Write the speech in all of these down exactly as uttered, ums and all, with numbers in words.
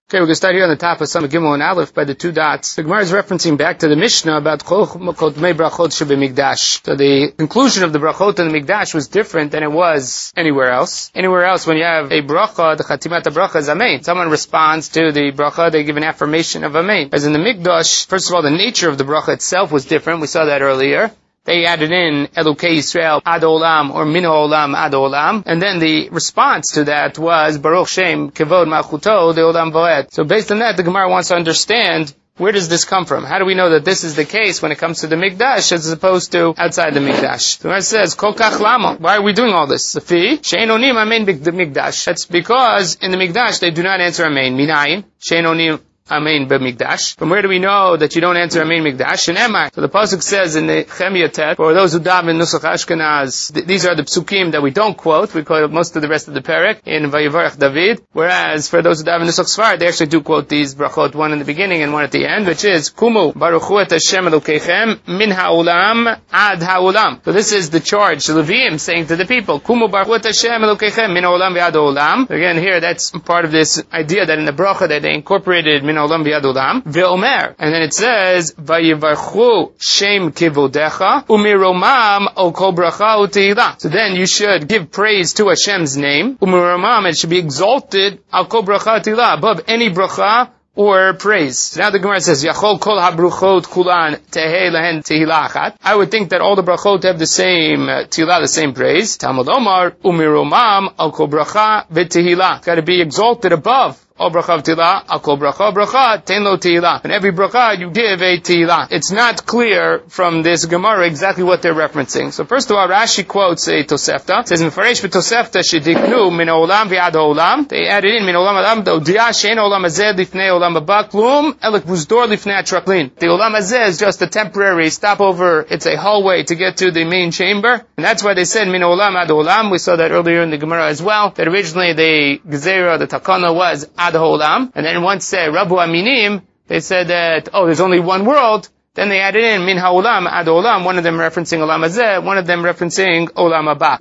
Okay, we're going to start here on the top of Samach Gimel and Aleph by the two dots. The Gemara is referencing back to the Mishnah about Kol Chodmei Brachot Shebemikdash. So the conclusion of the Brachot in the Mikdash was different than it was anywhere else. Anywhere else, when you have a Bracha, the Chatimat Bracha is Amen. Someone responds to the Bracha, they give an affirmation of Amen. As in the Mikdash, first of all, the nature of the Bracha itself was different. We saw that earlier. They added in Elokei Yisrael Ad Olam or Min Olam Ad Olam, and then the response to that was Baruch Shem Kevod Malchuto De Olam Voed. So based on that, the Gemara wants to understand, where does this come from? How do we know that this is the case when it comes to the Mikdash as opposed to outside the Mikdash? The Gemara says, Kol Kach Lama. Why are we doing all this? Safi Shein Onim Amen Mikdash. That's because in the Mikdash they do not answer Amen. Minayin Shein Onim Amen b'mikdash. From where do we know that you don't answer Amen mikdash? And Emar. So the pasuk says in the Chemia Tet, for those who daven in Nusach Ashkenaz, th- these are the psukim that we don't quote. We quote most of the rest of the perek in Vayivarach David. Whereas for those who daven in Nusach Sfar, they actually do quote these brachot, one in the beginning and one at the end, which is Kumu Baruchu et Hashem Elokeichem min ha'olam ad ha'olam. So this is the charge, the Leviim saying to the people, Kumu Baruchu et Hashem Elokeichem min ha'olam v'ad ha'olam. Again, here that's part of this idea that in the bracha that they incorporated min olam v'yad olam ve'omer, and then it says vayivarchu shem kivodecha umiromam o kol bracha u'tehila. So then you should give praise to Hashem's name. Umiromam, it should be exalted al kol bracha u'tehila, above any bracha or praise. So now the Gemara says, Yachol kol ha-bruchot kulan tehei lahen tehila achat. I would think that all the brachot have the same uh, tehila, the same praise. Talmud Omar, umiromam al kol bracha v'tehila. Got to be exalted above all bracha v'tehila, al kol bracha bracha, ten lo tehila. And every bracha you give a tehila. It's not clear from this Gemara exactly what they're referencing. So first of all, Rashi quotes a Tosefta. It says, Mefaresh b'Tosefta shediknu min olam v'yad olam. They added in min olam adam d'odia she'en olam hazeh lifnei olam haba klum elek buzdor lifnei atraklin. The olam hazeh is just a temporary stopover. It's a hallway to get to the main chamber. And that's why they said min olam ad olam. We saw that earlier in the Gemara as well. That originally the Gezerah, the Takana was ad olam. And then once uh, Rabu Aminim, they said that, oh, there's only one world. Then they added in min ha'olam ad olam, one of them referencing olam hazeh, one of them referencing olam haba.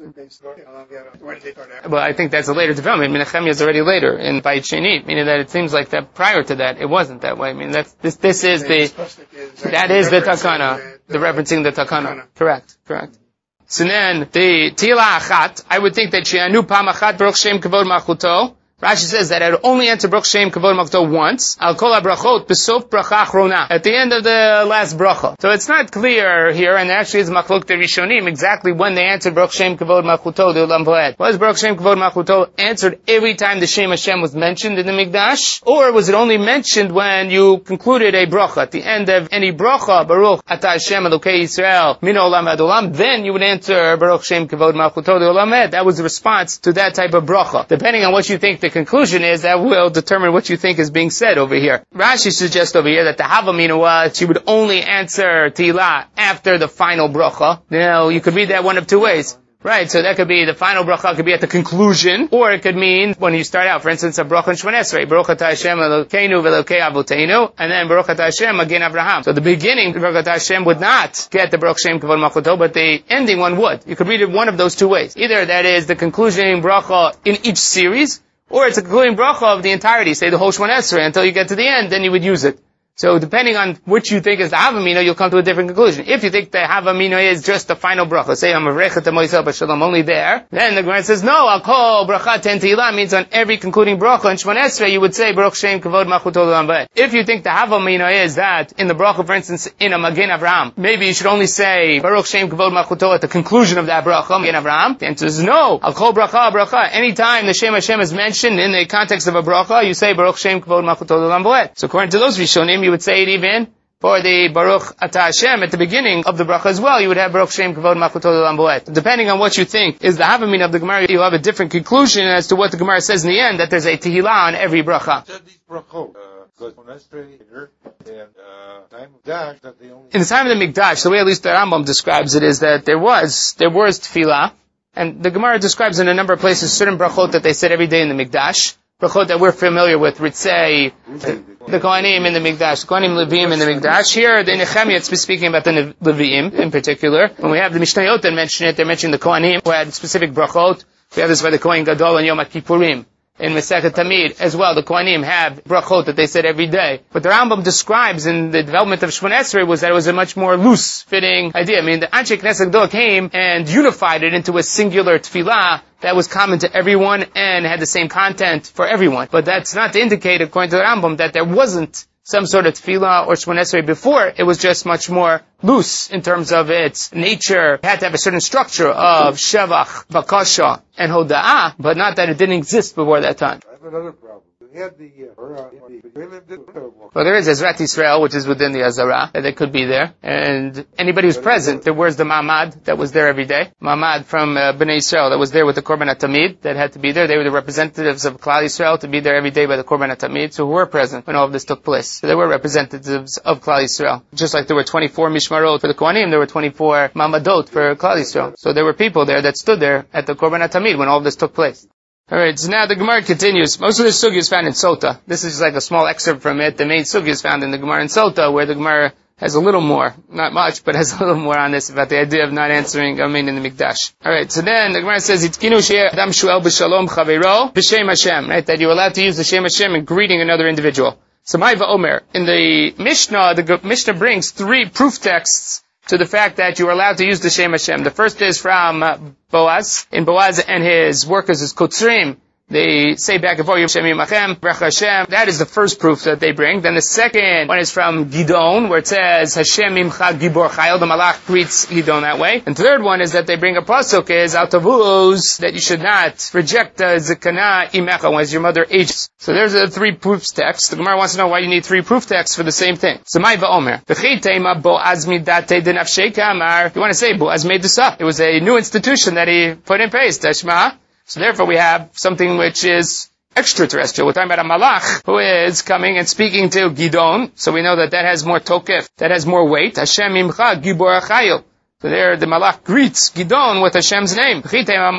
Well, I think that's a later development. Menachemia is already later in Bayit Sheni, meaning that it seems like that prior to that it wasn't that way. I mean, that's this. This is the that is the takana, the referencing the takana. Correct, correct. So then the tila achat, I would think that she'anu pam achat baruch shem kavod malchuto. Rashi says that I would only answer Baruch Shem Kavod Malchuto once. Al kol ha-brachot b'sof bracha achrona, at the end of the last bracha. So it's not clear here, and actually it's machlok the Rishonim exactly when they answered Baruch Shem Kavod Malchuto the Olam Voed. Was Baruch Shem Kavod Malchuto answered every time the Shem Hashem was mentioned in the Mikdash, or was it only mentioned when you concluded a bracha at the end of any bracha? Baruch Ata Hashem Elokei Yisrael Min Olam Ad Olam. Then you would answer Baruch Shem Kavod Malchuto the Olam Voed. That was the response to that type of bracha. Depending on what you think the conclusion is, that will determine what you think is being said over here. Rashi suggests over here that the Havamina was she would only answer Tila after the final bracha. Now, you could read that one of two ways. Right, so that could be the final bracha could be at the conclusion, or it could mean when you start out, for instance, a bracha in Shemon Esrei, Baruch Atah Hashem Elokeinu v'Elokei Avoteinu, and then Baruch Atah Hashem Magen Avraham. So the beginning, Baruch Atah Hashem would not get the Baruch Shem Kavod Malchuto, but the ending one would. You could read it one of those two ways. Either that is the conclusion bracha in each series, or it's a concluding bracha of the entirety, say the whole Shemon Esrei, until you get to the end, then you would use it. So depending on which you think is the Havamina, you'll come to a different conclusion. If you think the Havamina is just the final bracha, say I'm Arechet Moisel B'Shalom only there, then the Gemara says, no, I'll call bracha ten tehila, means on every concluding bracha in Shemon Esrei, you would say Baruch Shem Kavod Malchuto L'Olam Voed. If you think the Havamina is that in the bracha, for instance, in a Magen Avraham, maybe you should only say Baruch Shem Kavod Malchuto at the conclusion of that bracha, Magen Avraham. The answer is no. I'll call bracha bracha. Anytime the Shem Hashem is mentioned in the context of a bracha, you say Baruch Shem Kavod Malchuto L'Olam Voed. So according to those Rishonim, you would say it even for the Baruch Ata Hashem at the beginning of the bracha as well, you would have Baruch Shem Kavod Malchuto L'Olam Voed. Depending on what you think is the Havamina of the Gemara, you'll have a different conclusion as to what the Gemara says in the end, that there's a tehila on every bracha. In the time of the Mikdash, the way at least the Rambam describes it is that there was, there was tefillah, and the Gemara describes in a number of places certain brachot that they said every day in the Mikdash. Brachot that we're familiar with, Ritzei, the Kohanim in the Mikdash, the Kohanim Leviim in the Mikdash. Here, the Nehemiah, it's speaking about the Leviim in particular. When we have the Mishnayot that mention it, they mention the Kohanim who had specific brachot. We have this by the Kohen Gadol and Yom Kippurim. in Masechet Tamid as well. The Kohanim have brachot that they said every day. What the Rambam describes in the development of Shemona Esrei was that it was a much more loose-fitting idea. I mean, the Anshe Knesset Gedolah came and unified it into a singular tefillah that was common to everyone and had the same content for everyone. But that's not to indicate, according to the Rambam, that there wasn't some sort of tefillah or Shemona Esrei before. It was just much more loose in terms of its nature. It had to have a certain structure of shevach, bakasha, and hoda'ah, but not that it didn't exist before that time. I have another problem. We had the, uh, well, there is Ezrat Yisrael, which is within the Azara, that they could be there. And anybody who's present, there was the Mamad that was there every day. Mamad from uh, Bnei Yisrael that was there with the Korban HaTamid that had to be there. They were the representatives of Klal Yisrael to be there every day by the Korban HaTamid, so who were present when all of this took place. So there were representatives of Klal Yisrael. Just like there were twenty-four Mishmarot for the Kohanim, there were twenty-four Mamadot for Klal Yisrael. So there were people there that stood there at the Korban HaTamid when all of this took place. Alright, so now the Gemara continues. Most of the sugi is found in Sota. This is like a small excerpt from it. The main sugi is found in the Gemara in Sota, where the Gemara has a little more, not much, but has a little more on this about the idea of not answering Amen in the Mikdash. Alright, so then the Gemara says, Itkinu she'eh adam shu'el b'shalom chaveiro b'shem Hashem, right? That you're allowed to use the Shem Hashem in greeting another individual. So Ma'ava Omer, in the Mishnah, the Mishnah brings three proof texts to the fact that you are allowed to use the Shem Hashem. The first is from uh, Boaz. In Boaz and his workers is Kotzrim. They say back and forth, Yom Yimachem, Brech Hashem. That is the first proof that they bring. Then the second one is from Gidon, where it says, Hashem Imcha Gibor Chayil. The Malach greets Gidon that way. And the third one is that they bring a pasuk is, Al Tavuz, that you should not reject the Zekana Imecha, as your mother ages. So there's the three proof texts. The Gemara wants to know why you need three proof texts for the same thing. So Mai Va'omer. V'chitema Boaz midate denafsheka amar. You want to say, Boaz made this up. It was a new institution that he put in place. Tashma. So therefore we have something which is extraterrestrial. We're talking about a malach who is coming and speaking to Gidon. So we know that that has more tokef, that has more weight. Hashem imcha gibor achayil. So there the malach greets Gidon with Hashem's name. The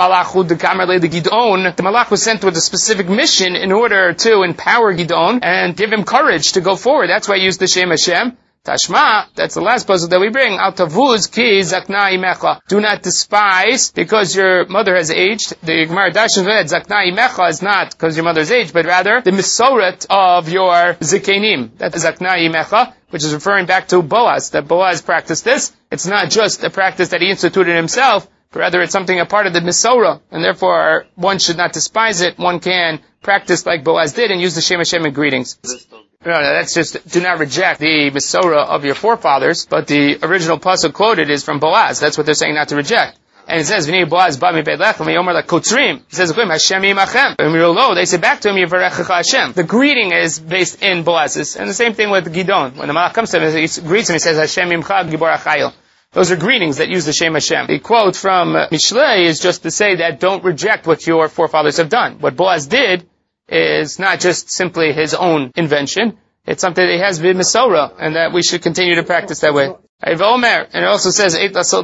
malach was sent with a specific mission in order to empower Gidon and give him courage to go forward. That's why I used the Shem Hashem. Tashma, that's the last puzzle that we bring. Al tavuz ki zakna imecha. Do not despise because your mother has aged. The Gemara Dashan read zakna imecha is not because your mother's aged, but rather the misoret of your zikenim. That's zakna imecha, which is referring back to Boaz, that Boaz practiced this. It's not just a practice that he instituted himself, but rather it's something a part of the misora, and therefore one should not despise it. One can practice like Boaz did and use the Shem Hashem in greetings. No, no, that's just, do not reject the Misora of your forefathers, but the original pasuk quoted is from Boaz. That's what they're saying not to reject. And it says, V'nei Boaz ba mi beit lechem, v'yomer like Kotzrim. It says, Hashem yimachem. And we will know, they say back to him, Yivarechecha Hashem. The greeting is based in Boaz's. And the same thing with Gidon. When the Malach comes to him, he greets him, he says, Hashem yimcha gibor achayil. Those are greetings that use the Shem Hashem. The quote from uh, Mishlei is just to say that don't reject what your forefathers have done. What Boaz did is not just simply his own invention. It's something that he has been Misora, and that we should continue to practice that way. And it also says, According to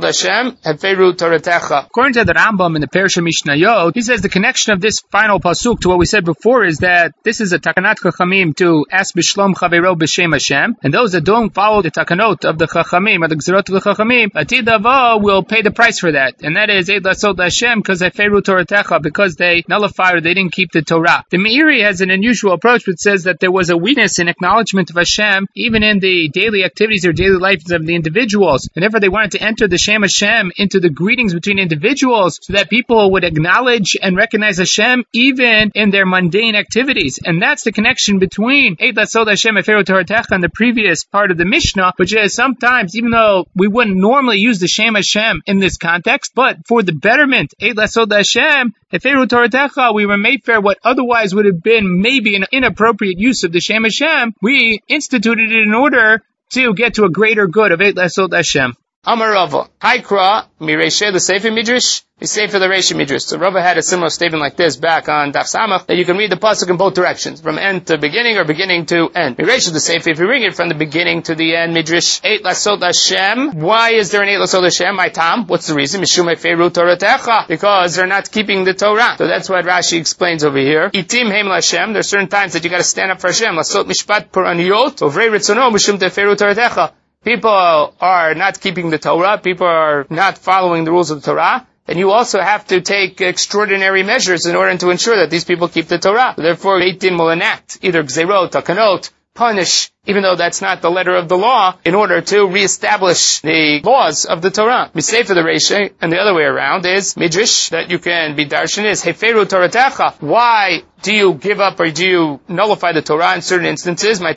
the Rambam in the Perusha Mishnayot, he says the connection of this final pasuk to what we said before is that this is a takanat chachamim to ask b'shlom chaveiro b'shem Hashem, and those that don't follow the takanot of the chachamim, or the gzerot of the chachamim, atid avo will pay the price for that, and that is Eid Lasot Hashem because heferu Toratecha, because they nullified or they didn't keep the Torah. The Meiri has an unusual approach which says that there was a weakness in acknowledgement of Hashem, even in the daily activities or daily lives of the individuals, and therefore they wanted to enter the Shem Hashem into the greetings between individuals so that people would acknowledge and recognize Hashem even in their mundane activities. And that's the connection between Eid Lasot Hashem Heferu Toratecha and the previous part of the Mishnah, which is sometimes, even though we wouldn't normally use the Shem Hashem in this context, but for the betterment, Eid Lasot Hashem Heferu Toratecha, we were made fair what otherwise would have been maybe an inappropriate use of the Shem Hashem. We instituted it in order to get to a greater good of Eid Lasot Hashem. Amar Rava, Haikra, Mireishe the Sefer Midrash, the Sefer the Reisha Midrash. So Rava had a similar statement like this back on Daf Samach, that you can read the pasuk in both directions, from end to beginning or beginning to end. Mireishe the Sefer, if you read it from the beginning to the end, Midrash, Eid Lasot Hashem. Why is there an Eid Lasot Hashem? My Tam, what's the reason? Mishum Heferu Toratecha, because they're not keeping the Torah. So that's what Rashi explains over here. Itim Heim Lashem, there are certain times that you got to stand up for Hashem. Lasot Mishpat Puraniyot, Ovrei Ritzono, Mishum Heferu Toratecha. People are not keeping the Torah. People are not following the rules of the Torah. then you also have to take extraordinary measures in order to ensure that these people keep the Torah. Therefore, Beit Din will enact either Gzerot, Takanot, punish, even though that's not the letter of the law, in order to reestablish the laws of the Torah. Misay for the Reisha, and the other way around is Midrash, that you can be darshan is Heferu Toratecha. Why do you give up or do you nullify the Torah in certain instances? In order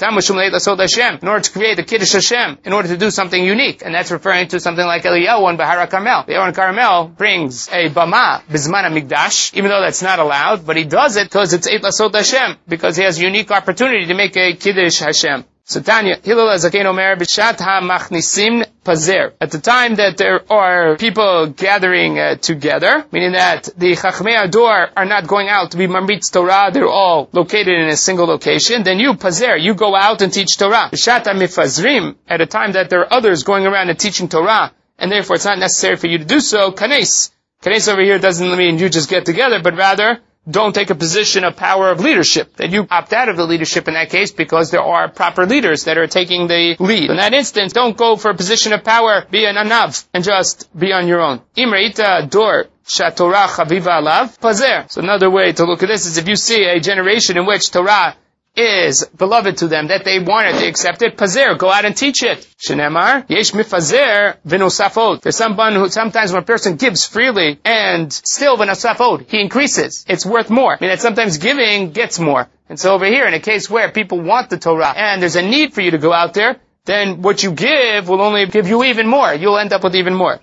to create the Kiddush Hashem, in order to do something unique. And that's referring to something like Eliyahu and Bahara Carmel. The Aaron Carmel brings a Bama, Bizman HaMikdash, even though that's not allowed, but he does it because it's Eit Lasot Hashem, because he has a unique opportunity to make a Kiddush Hashem. So Tanya, Hillel HaZaken Omer, B'shat HaMachnisim Pazer. At the time that there are people gathering uh, together, meaning that the Chachmei Ador are not going out to be Marbitz Torah, they're all located in a single location, then you, Pazer, you go out and teach Torah. B'shat HaMifazrim, at a time that there are others going around and teaching Torah, and therefore it's not necessary for you to do so, Kanes. Kanes over here doesn't mean you just get together, but rather, don't take a position of power of leadership, that you opt out of the leadership in that case because there are proper leaders that are taking the lead. In that instance, don't go for a position of power, be an anav, and just be on your own. Imreita dor shatorah chaviva alav pazer. So another way to look at this is if you see a generation in which Torah is beloved to them, that they want it, they accept it, pazer, go out and teach it. Shenemar, yesh mifazer v'nosafot. There's someone who, sometimes when a person gives freely, and still v'nosafot, he increases. It's worth more. I mean, that sometimes giving gets more. And so over here, in a case where people want the Torah, and there's a need for you to go out there, then what you give will only give you even more. You'll end up with even more.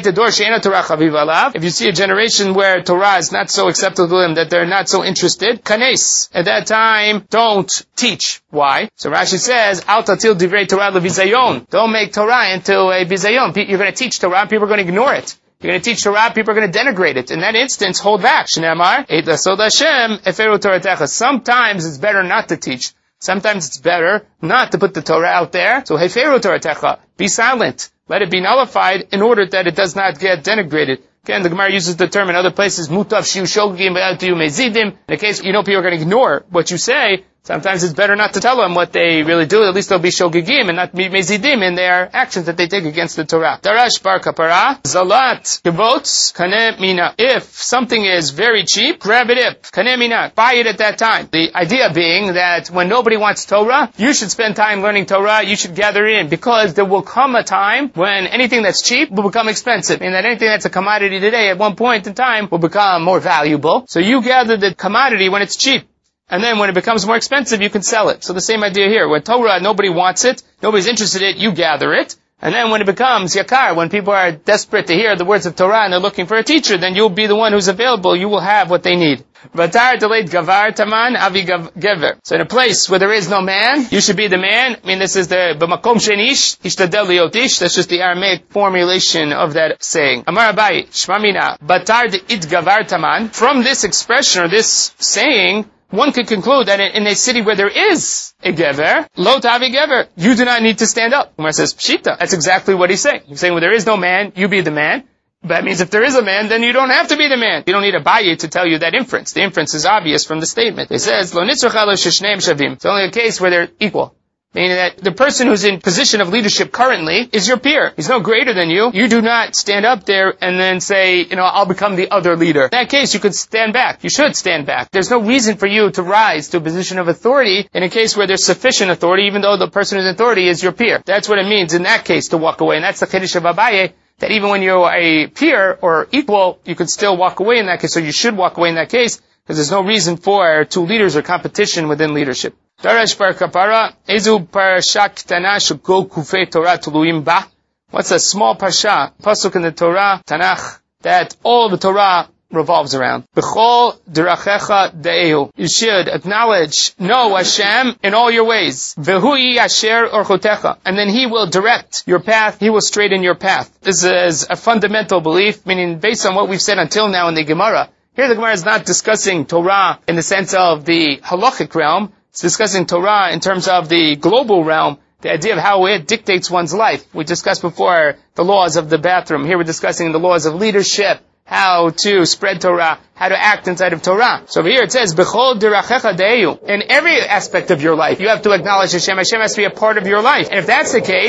If you see a generation where Torah is not so acceptable to them, that they're not so interested, kanes. At that time, don't teach. Why? So Rashi says, Al tatil divrei Torah levizayon. Don't make Torah into a bizayon. You're going to teach Torah, and people are going to ignore it. You're going to teach Torah, people are going to denigrate it. In that instance, hold back. Shneamar, Eit lasod Hashem, eferu Toratecha. Sometimes it's better not to teach. Sometimes it's better not to put the Torah out there. So, Heferu Toratecha, be silent. Let it be nullified in order that it does not get denigrated. Again, the Gemara uses the term in other places, mutav shiu shogim v'atu mezidim. In the case, you know, people are going to ignore what you say. Sometimes it's better not to tell them what they really do. At least they'll be shogigim and not be mezidim in their actions that they take against the Torah. Darash bar kapara, zalat, kivots, kane mina. If something is very cheap, grab it up. Kane mina. Buy it at that time. The idea being that when nobody wants Torah, you should spend time learning Torah, you should gather it in, because there will come a time when anything that's cheap will become expensive. And that anything that's a commodity today at one point in time will become more valuable. So you gather the commodity when it's cheap. And then when it becomes more expensive, you can sell it. So the same idea here. When Torah, nobody wants it, nobody's interested in it, you gather it. And then when it becomes yakar, when people are desperate to hear the words of Torah and they're looking for a teacher, then you'll be the one who's available. You will have what they need. Vatar delayed gavar taman avi gever. So in a place where there is no man, you should be the man. I mean, this is the b'makom shenish ishtadel liotish. That's just the Aramaic formulation of that saying. Amar Abai shmamina batar de it gavar taman. From this expression or this saying, one could conclude that in a city where there is a gever, lo tavi gever, you do not need to stand up. Umar says, pshita. That's exactly what he's saying. He's saying, where there is no man, you be the man. That means if there is a man, then you don't have to be the man. You don't need a bayi to tell you that inference. The inference is obvious from the statement. It says, lo nitzrach lo sheshneim shavim. It's only a case where they're equal. Meaning that the person who's in position of leadership currently is your peer. He's no greater than you. You do not stand up there and then say, you know, I'll become the other leader. In that case, you could stand back. You should stand back. There's no reason for you to rise to a position of authority in a case where there's sufficient authority, even though the person who's in authority is your peer. That's what it means in that case to walk away. And that's the Kiddush of Abaye, that even when you're a peer or equal, you could still walk away in that case, or you should walk away in that case, because there's no reason for two leaders or competition within leadership. Darash bar kapara, ezu parasha ktana shekol kufei Torah tuluim ba. What's a small parsha, pasuk in the Torah, Tanakh, that all the Torah revolves around? B'chol derachecha de'ehu. You should acknowledge, know Hashem in all your ways. V'hui asher orchotecha. And then He will direct your path, He will straighten your path. This is a fundamental belief, meaning based on what we've said until now in the Gemara. Here the Gemara is not discussing Torah in the sense of the halachic realm. It's discussing Torah in terms of the global realm, the idea of how it dictates one's life. We discussed before the laws of the bathroom. Here we're discussing the laws of leadership, how to spread Torah, how to act inside of Torah. So over here it says, B'chol derachecha de'ehu. In every aspect of your life, you have to acknowledge Hashem. Hashem has to be a part of your life. And if that's the case,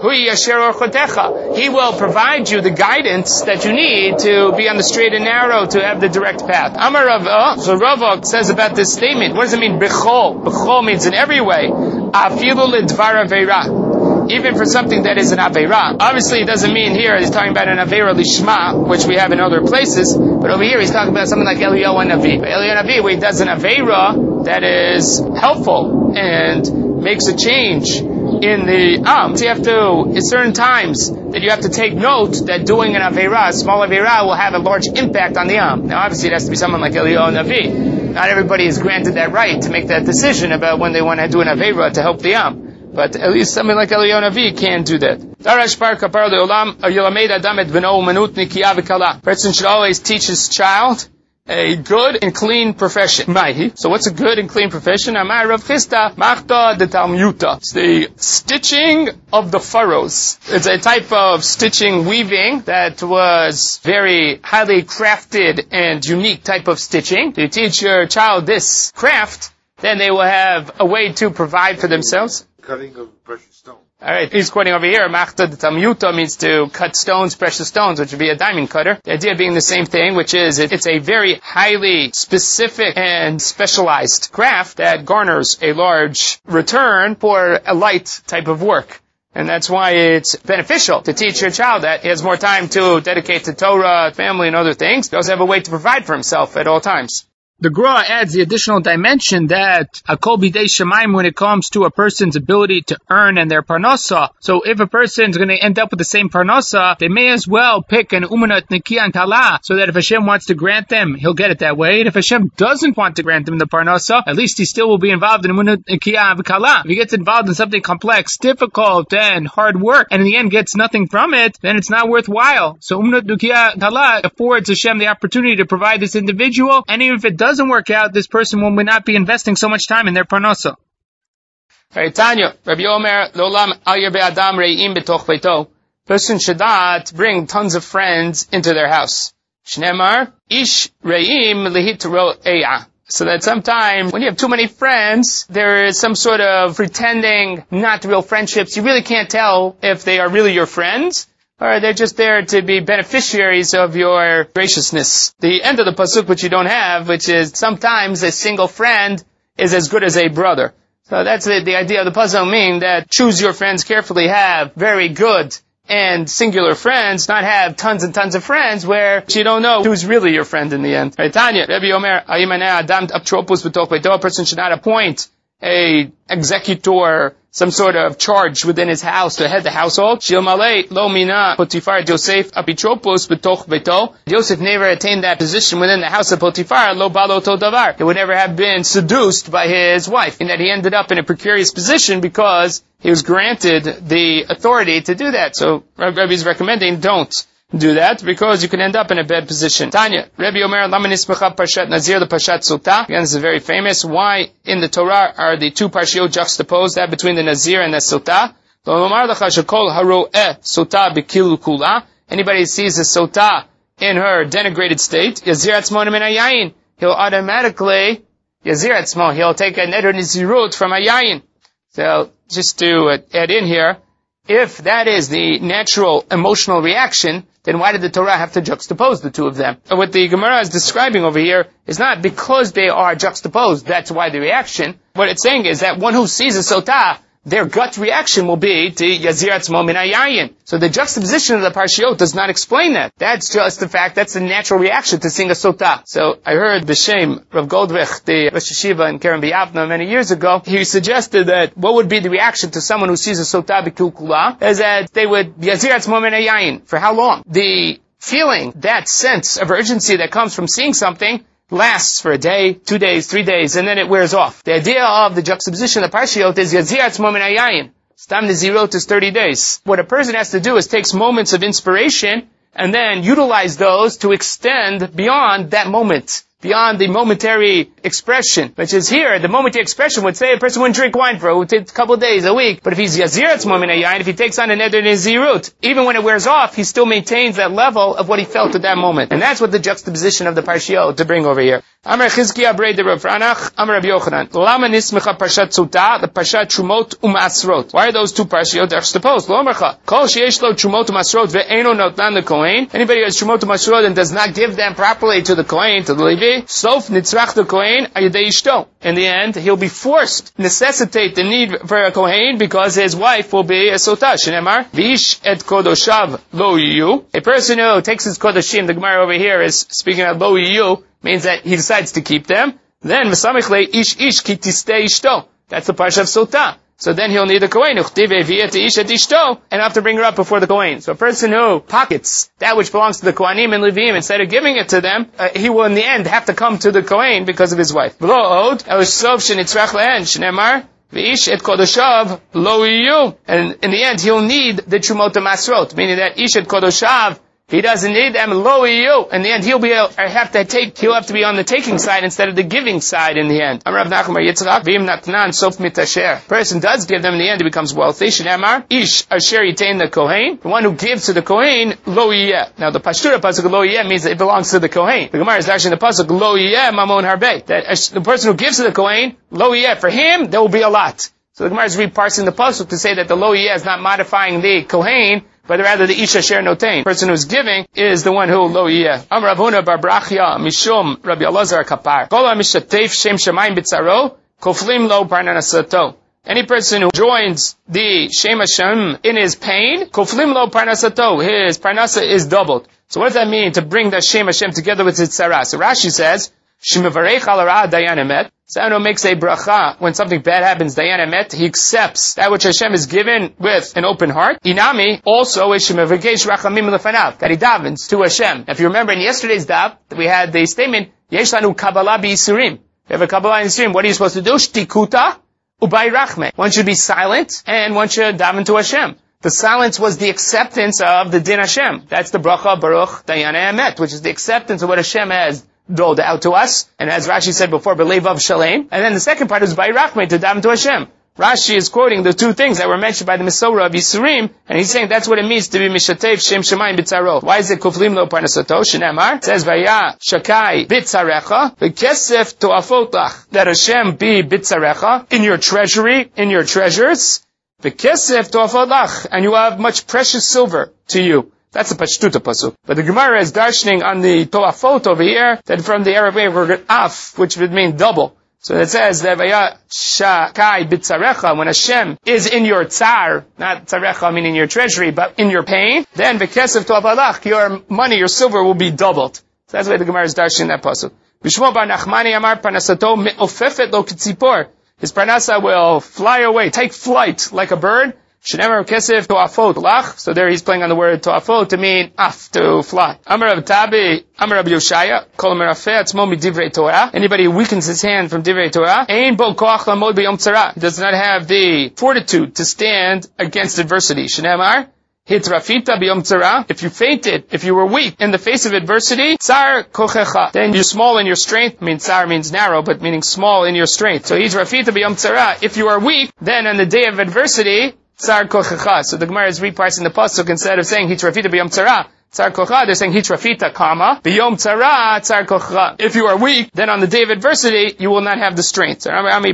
Hui yasher orchotecha. He will provide you the guidance that you need to be on the straight and narrow, to have the direct path. Amar Rav, oh, so Rav says about this statement, what does it mean? Bechol. Bechol means in every way. Afilu lidvar aveira. Even for something that is an aveira. Obviously, it doesn't mean here he's talking about an aveira lishma, which we have in other places. But over here, he's talking about something like Eliyahu Navi. Eliyahu Navi, where he does an aveira that is helpful and makes a change in the Am. So you have to, at certain times, that you have to take note that doing an aveira, a small aveira, will have a large impact on the Am. Now, obviously, it has to be someone like Eliyahu Navi. Not everybody is granted that right to make that decision about when they want to do an aveira to help the Am. But at least something like Eliyahu Navi can do that. Person should always teach his child a good and clean profession. So what's a good and clean profession? It's the stitching of the furrows. It's a type of stitching weaving that was very highly crafted and unique type of stitching. You teach your child this craft, then they will have a way to provide for themselves. Cutting of precious stone. Alright, he's quoting over here, Machta de Tamyuta means to cut stones, precious stones, which would be a diamond cutter. The idea being the same thing, which is it, it's a very highly specific and specialized craft that garners a large return for a light type of work. And that's why it's beneficial to teach your child that he has more time to dedicate to Torah, family, and other things. He also have a way to provide for himself at all times. The Gra adds the additional dimension that Hakol Bidei Shemaim when it comes to a person's ability to earn and their parnasa. So if a person's going to end up with the same parnasa, they may as well pick an Umanat Nikiyan Kala, so that if Hashem wants to grant them, he'll get it that way. And if Hashem doesn't want to grant them the parnasa, at least he still will be involved in Umanat Nikiyan Kala. If he gets involved in something complex, difficult, and hard work, and in the end gets nothing from it, then it's not worthwhile. So Umanat Nikiyan Kala affords Hashem the opportunity to provide this individual, and even if it doesn't work out, this person will not be investing so much time in their parnasa. Right, Tanya, Rabbi Omer, Lolam al yerbe adam re'im betoch beito. Person should not bring tons of friends into their house. Shnemar, ish re'im lehitro eya. So that sometimes when you have too many friends, there is some sort of pretending not real friendships. You really can't tell if they are really your friends, or they're just there to be beneficiaries of your graciousness. The end of the pasuk, which you don't have, which is sometimes a single friend is as good as a brother. So that's the, the idea of the pasuk, meaning that choose your friends carefully, have very good and singular friends, not have tons and tons of friends where you don't know who's really your friend in the end. Right, Tanya, Rabbi Omer, a person should not appoint a executor, some sort of charge within his house to head the household. Yosef never attained that position within the house of Potiphar. Lo balo to davar. He would never have been seduced by his wife, in that he ended up in a precarious position because he was granted the authority to do that. So Rabbi is recommending don't do that, because you can end up in a bad position. Tanya, Rabbi Omer, Lama nismecha parshat Nazir, the parshat Sotah. Again, this is very famous. Why in the Torah are the two parshiot juxtaposed, that between the Nazir and the Sotah? Anybody who sees the Sotah in her denigrated state, Yazir atzmo min hayayin, he'll automatically, Yazir atzmo, he'll take a neder nizirut from hayayin. So, just to add in here, if that is the natural emotional reaction, then why did the Torah have to juxtapose the two of them? And what the Gemara is describing over here is not because they are juxtaposed, that's why the reaction. What it's saying is that one who sees a sotah, their gut reaction will be to Yazir atzmo min hayayin. So the juxtaposition of the parshiot does not explain that. That's just the fact, that's the natural reaction to seeing a sotah. So I heard B'Shem Rav Goldrich, the Rosh Yeshiva in Keren B'Yavna many years ago, he suggested that what would be the reaction to someone who sees a sotah b'kil kula is that they would Yazir atzmo min hayayin. For how long? The feeling, that sense of urgency that comes from seeing something, lasts for a day, two days, three days, and then it wears off. The idea of the juxtaposition of the parshiot is Yazir atzmo min hayayin. Stam Nezirot is thirty days. What a person has to do is takes moments of inspiration and then utilize those to extend beyond that moment. beyond the momentary expression, which is here, the momentary expression would say a person wouldn't drink wine for a couple of days, a week. But if he's Yazirat Momin Yain, if he takes on a Neder Nazirut, even when it wears off, he still maintains that level of what he felt at that moment. And that's what the juxtaposition of the Parshiot to bring over here. Amar Chizkiah Brei de Rav Ranach, Amar Rabbi Yochanan. Lama nismecha Parshat Tzutah, the Parshat Trumot U'Masrot. Why are those two Parshiot juxtaposed? Lo Amarcha. Kol sheyesh lo Trumot U'Masrot ve'eno notnan the Kohen. Anybody who has Trumot U'Masrot and does not give them properly to the Kohen, to the Levi, sof nitzrach the Kohen ayidei ishto. In the end, he'll be forced, necessitate the need for a Kohen because his wife will be a Sotah. Shenemar, V'ish et Kodoshav lo yiyu. A person who takes his Kodoshim, the Gemara over here is speaking of lo yiyu, means that he decides to keep them. Then, Mesamich le ish ish ki tistei ishto. That's the Parsha of Sotah. So then he'll need a Kohen, and have to bring her up before the Kohen. So a person who pockets that which belongs to the Kohanim and Levim, instead of giving it to them, uh, he will in the end have to come to the Kohen because of his wife. And in the end, he'll need the Trumot Masrot, meaning that Ish et Kodoshav, he doesn't need them, lo you. In the end, he'll be, or have to take, he'll have to be on the taking side instead of the giving side in the end. Amar Rav Nachman Yitzchak, v'im natnan sof mitasher. Person does give them, in the end he becomes wealthy. Shneimar, ish asher yitain the Kohen. The one who gives to the Kohen, lo yeh. Now the Pashtura pasuk lo yeh means that it belongs to the Kohen. The Gemara is actually in the pasuk lo yeh mamon harbei. That the person who gives to the Kohen, lo yeh, for him, there will be a lot. So the Gemara is reparsing the pasuk to say that the lo yeh is not modifying the Kohen, but rather the Isha Sher Notain. The person who's giving is the one who lo yeh. Am Rav Huna bar Brachya mishum Rabbi Elazar kapar. Kol ha-mishatef shem shamayim b'tzaro koflim lo parnasato. Any person who joins the Shem Hashem in his pain, koflim lo parnasato, his parnasa is doubled. So what does that mean, to bring the Shem Hashem together with his tzara? So Rashi says, Shemavarech al hara dayan emet. Someone who makes a bracha when something bad happens, dayan emet, he accepts that which Hashem is given with an open heart. Inami also is shemavarech rachamim lefanav, that he davens to Hashem. If you remember in yesterday's dav, we had the statement, yesh lanu kabbalah b'yisurim. You have a kabbalah in Yisurim. What are you supposed to do? Shtikuta ubai rachme. One should be silent and one should daven to Hashem. The silence was the acceptance of the din Hashem. That's the bracha baruch dayan emet, which is the acceptance of what Hashem has doled out to us, and as Rashi said before, b'leivav shalem. And then the second part is by rachme, to daven to Hashem. Rashi is quoting the two things that were mentioned by the Mesorah of Yisurim, and he's saying that's what it means to be mishatev shem shemayim b'tzaro. Why is it kuflim lo parnasato? Shenemar, it says vaya shakai b'tzarecha v'kesef to'afot lach, that Hashem be b'tzarecha, in your treasury, in your treasures, v'kesef to'afot lach, and you have much precious silver to you. That's the Pashtuta pasuk. But the Gemara is darshaning on the to'afot over here, that from the Arab way we're going af, which would mean double. So it says that vaya shakai b'tzarecha, when Hashem is in your tsar, not tzarecha meaning your treasury, but in your pain, then v'kesef to'afalach, your money, your silver will be doubled. So that's why the Gemara is darshaning that pasuk. B'shmo bar Nachmani amar parnasato me'ofefet lo k'tzipor. His parnasa will fly away, take flight like a bird. Shenemer kesef to'afot lach. So there he's playing on the word to'afot to mean af, to fly. Amar Rav Tabi, Amar Rav Yoshaya, kol merafeh atzmo midivrei Torah. Anybody who weakens his hand from divrei Torah, ein bo koach lamod b'yom tzara. He does not have the fortitude to stand against adversity. Shenemar, hitrafita b'yom tzara. If you fainted, if you were weak in the face of adversity, tsar kochecha. Then you're small in your strength. I mean, tsar means narrow, but meaning small in your strength. So hitrafita b'yom tzara. If you are weak, then on the day of adversity, Tsar kochecha. So the Gemara is reparsing the pasuk, instead of saying hitrafita b'yom tzara, tsar kochecha, they're saying hitrafita, comma, b'yom tzara, tsar kochecha. If you are weak, then on the day of adversity, you will not have the strength.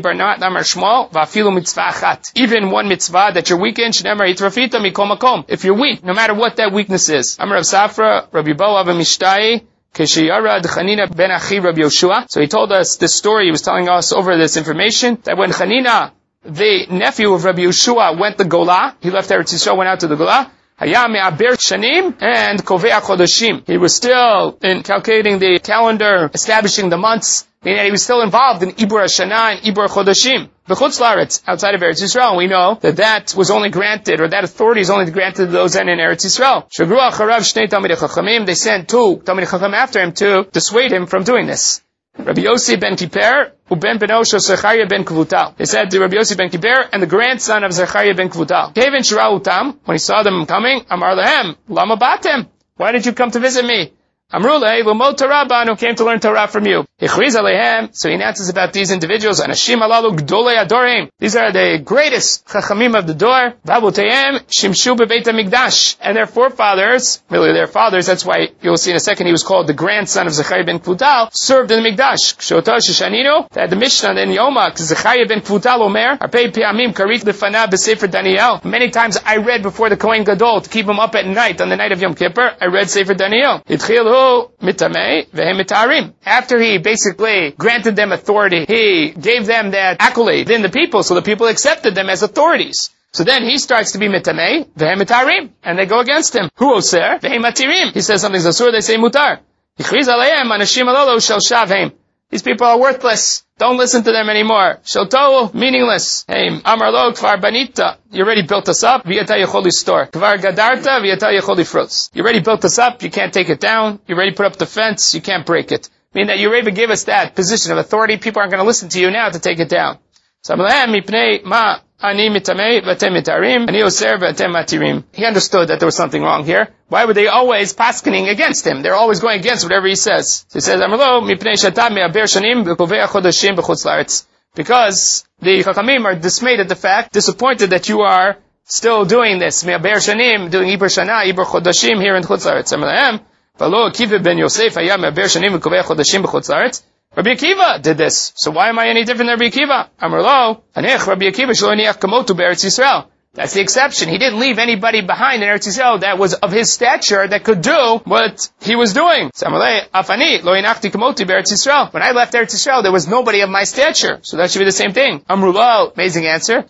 Even one mitzvah that you're weak in, hitrafita mikol makom. If you're weak, no matter what that weakness is. Amar Rav Safra, Rabbi Boav Mishtai, Keshiyarad Chanina ben Achi Rabbi Yoshua. So he told us this story, he was telling us over this information, that when Chanina, the nephew of Rabbi Yeshua, went to Golah, he left Eretz Yisrael, went out to the Golah, Haya me'aber shanim and kovea chodoshim. He was still in calculating the calendar, establishing the months, meaning he was still involved in Ibur Hashanah and Ibur Chodoshim. B'chutz la'aretz, outside of Eretz Yisrael, we know that that was only granted, or that authority is only granted to those then in Eretz Yisrael. Shagru acharav shnei Talmidei Chachamim, they sent two Talmidei Chacham after him to dissuade him from doing this. Rabbi Yossi ben Kippur, uben benosho Zechariah ben Kvutal. They said to Rabbi Yossi ben Kippur and the grandson of Zechariah ben Kvutal. Kevin shirau utam, when he saw them coming, amar lehem, lama batem. Why did you come to visit me? Amrulei, l'mod Torah banu, came to learn Torah from you. So he announces about these individuals, Anashim alalu gdolei adorim. These are the greatest chachamim of the door. V'avoteihem shimshu bebeit hamikdash. And their forefathers, really their fathers, that's why you'll see in a second he was called the grandson of Zechariah ben Kvutal, served in the Mikdash. K'shoto sheshaninu, that the Mishnah then Yoma, Zechariah ben Kvutal omer, arpei pi'amim karit lefanav b'sefer Daniel. Many times I read before the Kohen Gadol to keep him up at night, on the night of Yom Kippur, I read Sefer Daniel. Yitchilhu mitamei vehem mitarim. After he basically granted them authority, he gave them that accolade in the people, so the people accepted them as authorities. So then he starts to be mitamei, vehem mitarim, and they go against him. Hu oser, vehem matirim. He says something's asur, they say mutar. Yichriz aleim anashim alolo shel shavhem. These people are worthless. Don't listen to them anymore. Shalto, meaningless. Hey, Amar lo kvar banita. You already built us up. V'yata yecholi store. Kvar gadarta, v'yata yecholi froz. You already built us up. You can't take it down. You already put up the fence. You can't break it. Meaning that you already gave us that position of authority. People aren't going to listen to you now to take it down. So mipnei ma ani mitamei v'atem mitarim ani oser v'atem matirim. He understood that there was something wrong here. Why were they always paskening against him? They're always going against whatever he says. So he says, Amrlo mipnei shatam me'aber shanim v'kovei chodashim b'chutz la'aretz. Because the chachamim are dismayed at the fact, disappointed that you are still doing this. Me'aber shanim, doing iber shana, iber chodashim here in chutz la'aretz. Amrlahem v'lo Akiva ben Yosef haya me'aber shanim v'kovei chodashim b'chutz la'aretz. Rabbi Akiva did this. So why am I any different than Rabbi Akiva? Amrlo, anech Rabbi Akiva shelo niach kamotu be'eretz Yisrael. That's the exception. He didn't leave anybody behind in Eretz Yisrael that was of his stature that could do what he was doing. When I left Eretz Yisrael, there was nobody of my stature. So that should be the same thing. Amrullah, amazing answer.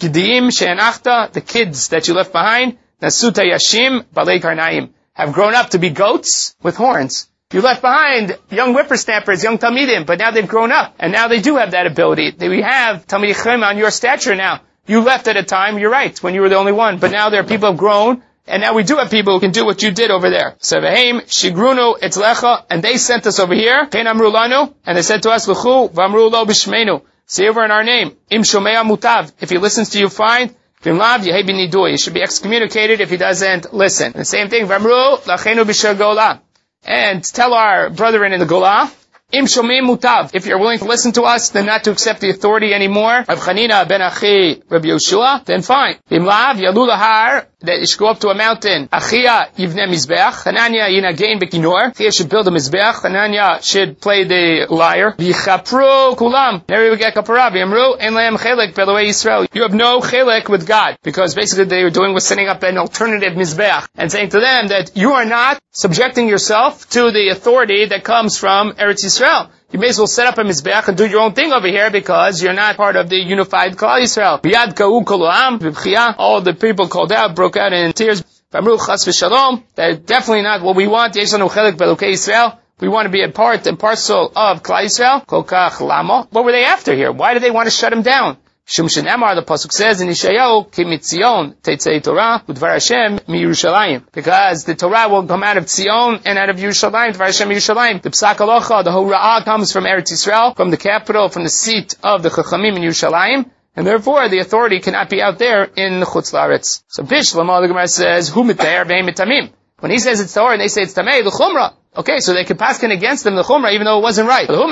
The kids that you left behind, Nasuta Yashim Balei Karnaim, have grown up to be goats with horns. You left behind young whippersnappers, young Talmidim, but now they've grown up. And now they do have that ability. We have Talmidei Chacham on your stature now. You left at a time, you're right, when you were the only one. But now there are people who have grown, and now we do have people who can do what you did over there. So v'heim shigrunu etzlecha, and they sent us over here. Kein amru lanu, and they said to us, l'chu v'amru lo b'shmeinu. Say over in our name, im shomea mutav. If he listens to you, fine. V'im lav yehei b'nidui. He should be excommunicated if he doesn't listen. And the same thing, v'amru lachenu b'shel gola. And tell our brethren in the gola, Im shomei mutav. If you're willing to listen to us, then not to accept the authority anymore. Rav Chanina ben Achi Rabbi Yoshua, then fine. Im lav yalu lahar, that you should go up to a mountain. Achia yivne mizbeach. Hananya yinagein bekinor. Achia should build a mizbeach. Hananya should play the lyre. V'chapru kulam. There we get kapara. V'yamru en lehem chelek belowei Yisrael. You have no chelek with God, because basically they were doing was setting up an alternative mizbeach and saying to them that you are not subjecting yourself to the authority that comes from Eretz Yisrael. You may as well set up a mizbeach and do your own thing over here because you're not part of the unified Klal Yisrael. Biyad ka'u kol ha'am v'bchiyah. All the people called out, broke out in tears. V'amru chas v'shalom. That's definitely not what we want. Yesh lanu chelek be'elokei Yisrael. We want to be a part and parcel of Klal Yisrael. Kol kach lama. What were they after here? Why did they want to shut him down? Shum shenemar, the pasuk says in Yeshayahu, ki mitzion teitzei Torah udvar Hashem mi Yerushalayim, because the Torah will come out of Tzion and out of Yerushalayim, udvar Hashem mi Yerushalayim. The psak halacha, the hora'ah comes from Eretz Yisrael, from the capital, from the seat of the Chachamim in Yerushalayim, and therefore the authority cannot be out there in Chutz La'aretz. So Bishlam, the Gemara says, hu mitayer ve'im mitamim. When he says it's Torah and they say it's Tamei, the Chumrah. Okay, so they could paskin against them the Chumrah even though it wasn't right. How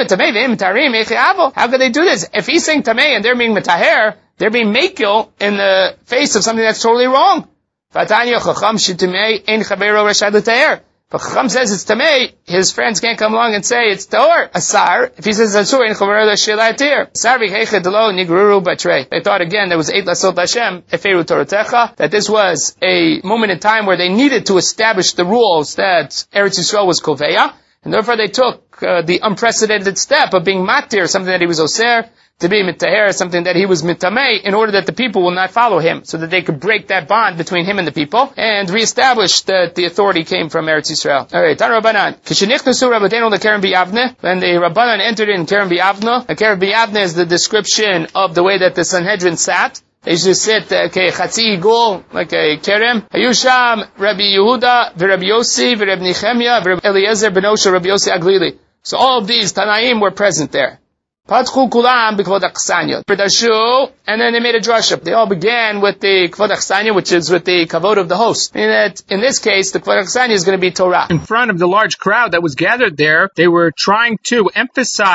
could they do this? If he's saying Tamei and they're being Metaher, they're being Mekil in the face of something that's totally wrong. But Chacham says it's Tamei, his friends can't come along and say it's Tor, Asar. If he says Asur, they thought again there was eight Lasot Hashem, Eferu Torotecha, that this was a moment in time where they needed to establish the rules that Eretz Yisrael was Koveya, and therefore they took uh, the unprecedented step of being Matir, something that he was Oser, to be Mitaher, something that he was Mitamei, in order that the people will not follow him, so that they could break that bond between him and the people, and reestablish that the authority came from Eretz Yisrael. Alright, Tan Rabbanan. Kishenichnusu Rabbateinu leKeren B'Yavne, when the Rabbanan entered in Keren B'Yavne, Keren B'Yavne is the description of the way that the Sanhedrin sat. They used to sit, okay, Chatzi Igul, like a Kerem. Hayusham, Rabbi Yehuda, Rabbi Yossi, Rabbi Nechemia, Rabbi Eliezer, Ben Osha, Rabbi Yossi Aglili. So all of these Tanaim were present there. Patchu kulam b'kvod achsanya. Pradashu, and then they made a drasha. They all began with the kvod achsanya, which is with the kavod of the host. Meaning that, in this case, the kvod achsanya is going to be Torah. In front of the large crowd that was gathered there, they were trying to emphasize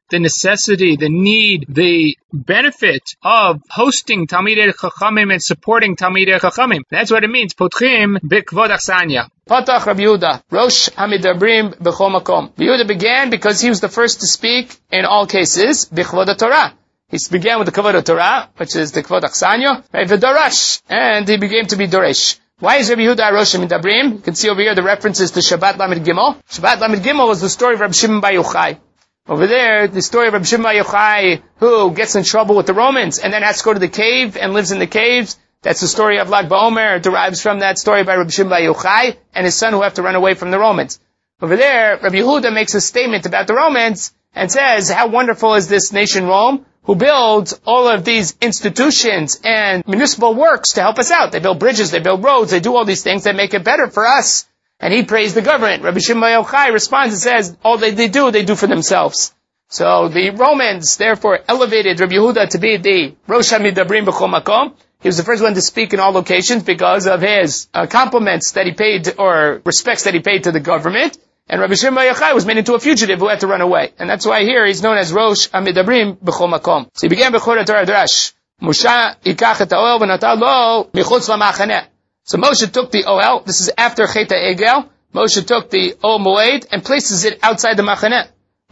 the necessity, the need, the benefit of hosting Talmidei Chachamim and supporting Talmidei Chachamim. That's what it means. Potchim b'kvod achsanya. Patach Rabbi Yehuda, Rosh Hamidabrim b'chol makom. Rabbi Yehuda began because he was the first to speak in all cases, b'kvod Torah. He began with the Kavod Torah, which is the Kavod Achsanya, right, v'darash, and he began to be Doresh. Why is Rabbi Yehuda Rosh Hamidabrim? You can see over here the references to Shabbat Lamed Gimel. Shabbat Lamed Gimel was the story of Rabbi Shimon Bar Yochai. Over there, the story of Rabbi Shimon Bar Yochai, who gets in trouble with the Romans, and then has to go to the cave, and lives in the caves. That's the story of Lag BaOmer. It derives from that story by Rabbi Shimon Bar Yochai, and his son who have to run away from the Romans. Over there, Rabbi Yehuda makes a statement about the Romans, and says, how wonderful is this nation Rome, who builds all of these institutions and municipal works to help us out. They build bridges, they build roads, they do all these things that make it better for us. And he praised the government. Rabbi Shimon Bar Yochai responds and says, all they, they do, they do for themselves. So the Romans therefore elevated Rabbi Yehuda to be the Rosh Hamidabrim b'chol makom. He was the first one to speak in all locations because of his uh, compliments that he paid, or respects that he paid to the government. And Rabbi Shimon Bar Yochai was made into a fugitive who had to run away. And that's why here he's known as Rosh Hamidabrim b'chol makom. So he began b'chol Torah Drash. Moshe ikach et ha'oel v'natal lo michutz lamachaneh. So Moshe took the Ohel. This is after Chet HaEgel. Moshe took the Ohel Moed and places it outside the Machaneh.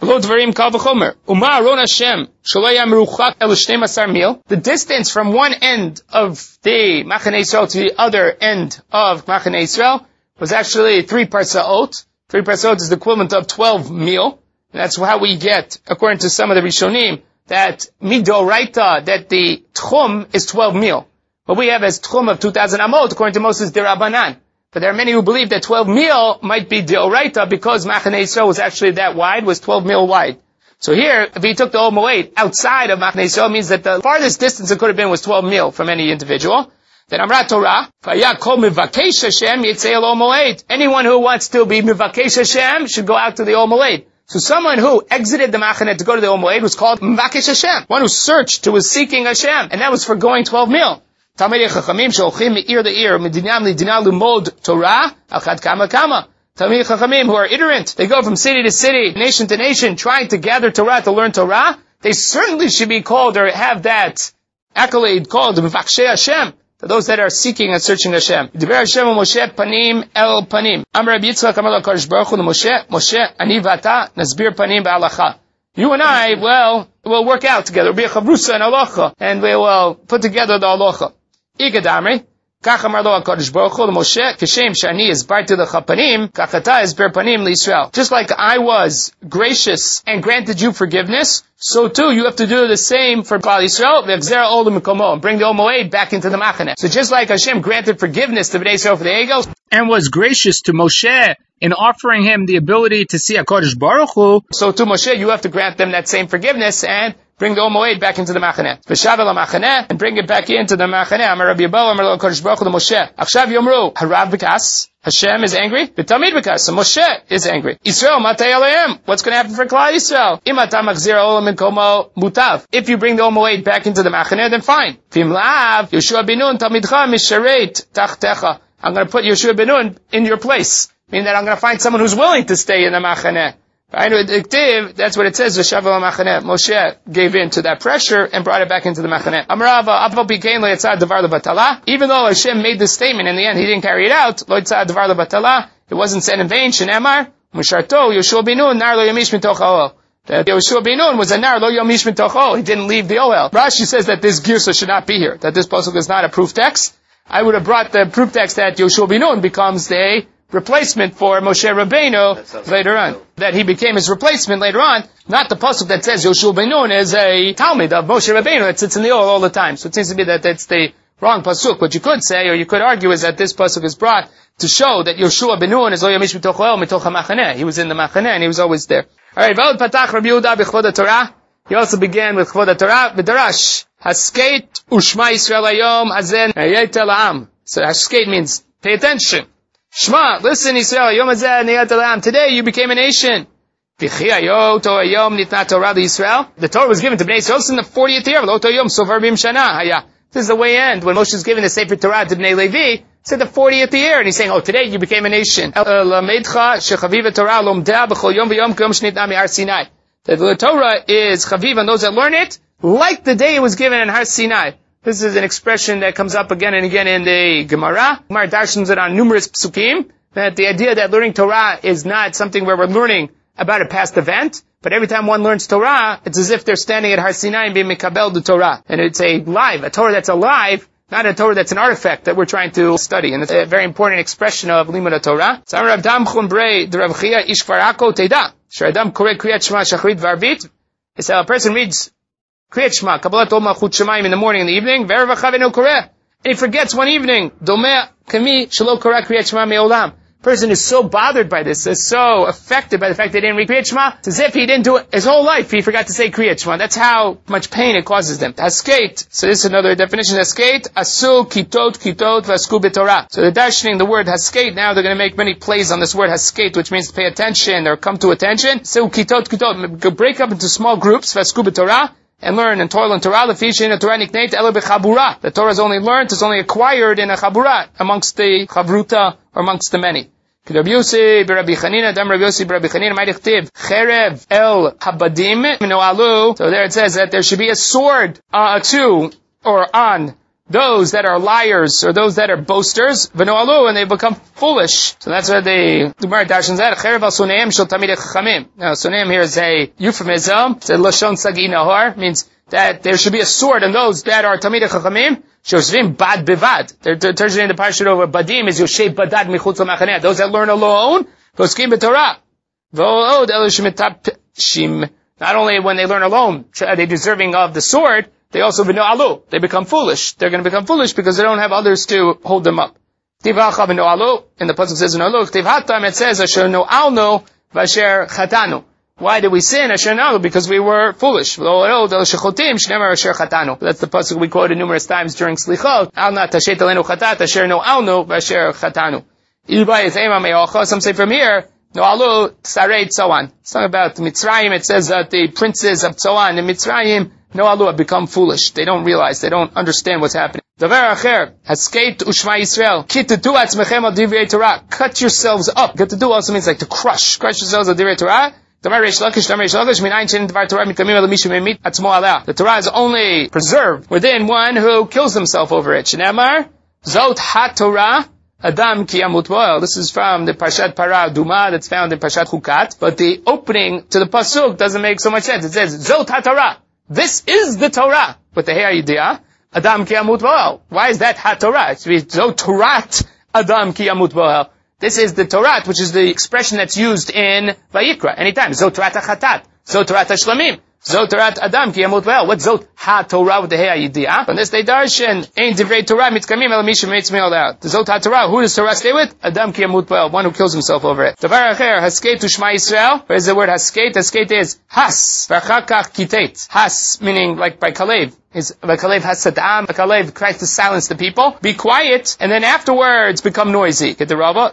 The distance from one end of the Machaneh Yisrael to the other end of Machaneh Yisrael was actually three parsaot. Three parsaot is the equivalent of twelve mil. And that's how we get, according to some of the Rishonim, that midoraita, that the tchum is twelve mil. What we have as tchum of two thousand amot, according to Moses Dirabanan. But there are many who believe that twelve mil might be deoraita because Machaneh Yisrael was actually that wide, was twelve mil wide. So here, if he took the Ohel Moed outside of Machaneh Yisrael, means that the farthest distance it could have been was twelve mil from any individual. Then Amrat Torah, Vaya kol mivakesh Hashem yitzei el Ohel Moed. Anyone who wants to be mivakesh Hashem should go out to the Ohel Moed. So someone who exited the Machaneh to go to the Ohel Moed was called mivakesh Hashem. One who searched, who was seeking Hashem, and that was for going twelve mil. Talmidei Chachamim sholchim me'ir to ear medinam lidina lumod Torah achad kama kama. Talmidei Chachamim who are iterant, they go from city to city, nation to nation, trying to gather Torah to learn Torah. They certainly should be called, or have that accolade called Mivakshei Hashem, to those that are seeking and searching Hashem. Diber Hashem Moshe panim el panim. Amar Rabbi Yitzchak Amar LaKadosh Baruch Hu Moshe, Moshe ani v'ata nasbir panim ba'alacha. You and I, well, will work out together. We'll be a chavrusa and halacha, and we will put together the halacha. Igadamri, kach amar lo HaKadosh Baruch Hu Moshe, kishem shani isbarti lecha panim, kach ata isber panim liYisrael. Just like I was gracious and granted you forgiveness, so too you have to do the same for Klal Yisrael, v'exzer olam mikomo, and bring the Ohel Moed back into the Machaneh. So just like Hashem granted forgiveness to Bnei Yisrael for the Egel, and was gracious to Moshe in offering him the ability to see HaKadosh Baruch Hu, so to Moshe you have to grant them that same forgiveness and bring the Ohel Moed back into the Machaneh. V'shav el Machaneh, and bring it back into the Machaneh. Amar Rabbi Yabal, Amar lo HaKadosh Baruch Hu Moshe. Achshav yomru, harav b'kas, Hashem is angry, v'tamid b'kas, so Moshe is angry. Yisrael matay aleim, what's going to happen for Klal Yisrael? Im ata machzir olam minkomo mutav. If you bring the Ohel Moed back into the Machaneh, then fine. V'im la'av, Yoshua ben Nun tamidcha mishareit tachtecha. I'm going to put Yoshua ben Nun in your place. Meaning that I'm going to find someone who's willing to stay in the Machaneh. That's what it says. Moshe gave in to that pressure and brought it back into the Machaneh. Even though Hashem made this statement, in the end he didn't carry it out. It wasn't said in vain. That Yoshua ben Nun was a nar lo yomish mitocho. He didn't leave the Ohel. Rashi says that this girsa should not be here. That this pasuk is not a proof text. I would have brought the proof text that Yoshua ben Nun becomes the replacement for Moshe Rabbeinu later on. That he became his replacement later on, not the pasuk that says Yoshua ben Nun is a Talmud of Moshe Rabbeinu that sits in the Ohel all the time. So it seems to be that that's the wrong pasuk. What you could say, or you could argue, is that this pasuk is brought to show that Yoshua ben Nun is lo yamish mitoch Ohel mitoch ha-Machaneh. He was in the Machaneh and he was always there. Alright, V'od patach Rabbi Yehuda b'chvod Torah. He also began with chvod Torah. V'darash haskeit u'shma Yisrael hayom hazen hayeta la'am. So haskeit means pay attention. Shema, listen, Yisrael, Yom Hazeh Niyat Elam. Today you became a nation. V'chi hayot o hayom nitna Torah Yisrael. The Torah was given to Bnei Yisrael in the fortieth year. V'lo to hayom sovar bim shana haya. This is the way end when Moshe was given the Sefer Torah to Bnei Levi. Said the fortieth year, and he's saying, "Oh, today you became a nation." Lamedcha shechaviva Torah lomda b'chol yom v'yom k'yom shnitna mi'ar Sinai. That the Torah is chaviv on those that learn it, like the day it was given in Har Sinai. This is an expression that comes up again and again in the Gemara. Gemara darshans it on numerous psukim, that the idea that learning Torah is not something where we're learning about a past event, but every time one learns Torah, it's as if they're standing at Har Sinai and being mikabel the Torah. And it's a live, a Torah that's alive, not a Torah that's an artifact that we're trying to study. And it's a very important expression of limud Torah. So Rav Dam Chumbrei, the Rav Chia Ish Kvarako Teda, Shradam Koreh Kriyat Shema Shachrit Varvit. It's how a person reads Kriyat Shema, Kabbalat Ol Malchut Shemaim in the morning and the evening, Ve'er V'chavenu Koreh. And he forgets one evening, Domeh Kami Shelo Koreh Kriyat Shema Me'olam. Person is so bothered by this, is so affected by the fact that he didn't read Kriyat Shema. It's as if he didn't do it his whole life. He forgot to say Kriyat Shema. That's how much pain it causes them. Haskate. So this is another definition. Haskate. Asu kitot kitot vasku b'torah. So they're darshaning the word haskate. Now they're going to make many plays on this word haskate, which means to pay attention or come to attention. So kitot kitot. Break up into small groups. Vasku b'torah. And learn and toil in Torah. The Torah nikneit elo b'chabura. The Torah is only learned, is only acquired in a chabura, amongst the chavruta, or amongst the many. Rabbi Yossi, Rabbi Chanina, Dam Rabbi Yossi, Rabbi Chanina, might dictive, Cherev el habadim, no'alu. So there it says that there should be a sword, uh, to, or on, those that are liars, or those that are boasters, v'no'alu, and they become foolish. So that's what the Gemara darshans that. Cherev al suneim shel tamidei chachamim. Now, suneim here is a euphemism. It's a lashon sagi nahar, means that there should be a sword on those that are tamidei chachamim. Shoshvim bad bivad. They're turning the parshat over badim is yoshev badad michutz l'machaneh. Those that learn alone, poskim b'torah. V'od elu shemitapshim. Not only when they learn alone are they deserving of the sword, they also v'no'alu. They become foolish. They're going to become foolish because they don't have others to hold them up. Tivacha v'no'alu. And the pasuk says v'no'alu. Tivhatam, it says asher no'alnu v'asher chatanu. Why did we sin? Asher no'alu, because we were foolish. That's the pasuk we quoted numerous times during Slichot. Al na tashet alenu chatat asher no'alnu v'asher chatanu. Some say from here, no'alu tsarei tzoan. It's not about Mitzrayim. It says that the princes of Tzoan in Mitzrayim, no'alu, have become foolish. They don't realize. They don't understand what's happening. Davar acher, haskate u'shma Yisrael, kitatu atzmechem al divrei Torah. Cut yourselves up. Kitatu also means like to crush. Crush yourselves al divrei Torah. The Torah is only preserved within one who kills himself over it. Shnamar, Zot HaTorah, Adam ki yamut bo'el. This is from the Parshat Parah Duma that's found in Parshat Chukat. But the opening to the pasuk doesn't make so much sense. It says, Zot HaTorah. This is the Torah. With the Hey Yidiyah, Adam ki yamut bo'el. Why is that HaTorah? It should be Zot Torat Adam ki yamut bo'el. This is the Torah, which is the expression that's used in Vayikra. Anytime. Zot Torat HaChatat. Zot Torat HaShlamim. Zot Torat Adam ki yamut bo'el. What's Zot HaTorah with the Hey Yidiyah? From this they darshan, Ein Divrei Torah mitkamim el misha meitz me'ol out. The Zot HaTorah, who does Torah stay with? Adam ki yamut bo'el. One who kills himself over it. Davar acher, Haskate to Shema Yisrael. Where is the word Haskate? Haskate is Has. V'achakach kitet. Has, meaning like by Kalev. Is Vakalev has Saddam, Vakalev tries to silence the people. Be quiet, and then afterwards become noisy. Get the Rava.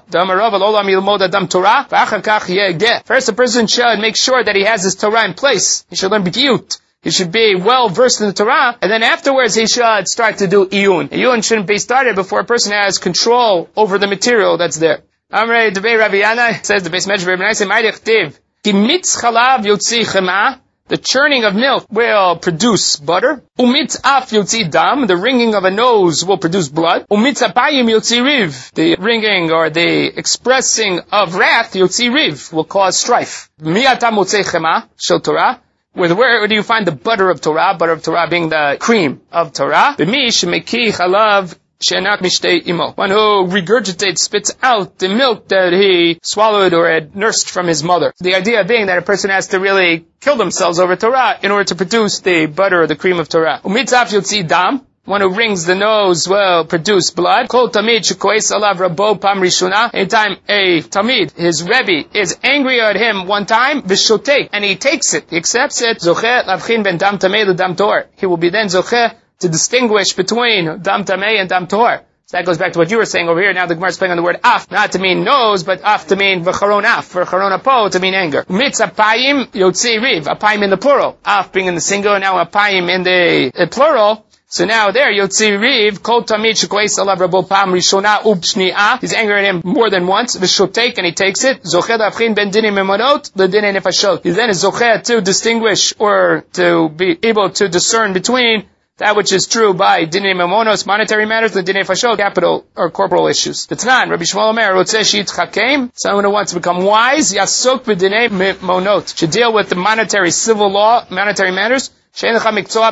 First, a person should make sure that he has his Torah in place. He should learn B'kiyut. He should be well versed in the Torah, and then afterwards he should start to do Iyun. Iyun shouldn't be started before a person has control over the material that's there. Amrei Debei Rabbi Yana says the base measure Rabbi Yana says, Ki mitz chalav yotzi chema. The churning of milk will produce butter. Umitz af yotzi dam. The ringing of a nose will produce blood. Umitz apayim yotzi riv. The ringing or the expressing of wrath yotzi riv will cause strife. Mi'ata motzei chema shel Torah. With where do you find the butter of Torah? Butter of Torah being the cream of Torah. B'mi shemeki chalav she'enak mishtei imo. One who regurgitates, spits out the milk that he swallowed or had nursed from his mother. The idea being that a person has to really kill themselves over Torah in order to produce the butter or the cream of Torah. Umitzaf yotzi dam. One who rings the nose will produce blood. Kol tamid shekoes alav rabo pam rishuna. Anytime a tamid, his rebbe, is angry at him one time, v'shotei, and he takes it, he accepts it, zocheh lavchin ben dam tamei l'dam tor. He will be then zocheh to distinguish between dam tamei and dam tor. So that goes back to what you were saying over here. Now the Gemara is playing on the word af, not to mean nose, but af to mean v'charon af, v'charon apo to mean anger. Mitz apayim yotzi riv, apayim in the plural, af being in the singular, now apayim in the, the plural. So now there, Yotzi Riv, Kol Tamid Shekweis Alav Rabo Pam Rishona Ubshni'ah. He's angry at him more than once. V'shotek, and he takes it. Zocher Avchin Ben Dini Memonot, L'Dini Nefashot. He then is Zocher to distinguish or to be able to discern between that which is true by Dini Memonos, monetary matters, the Dini Nefashot, capital or corporal issues. It's not. Rabbi Shmuel Omer, Rotzeh Shitchakem, someone who wants to become wise, Yasok B'Dini Memonot, should deal with the monetary civil law, monetary matters. There is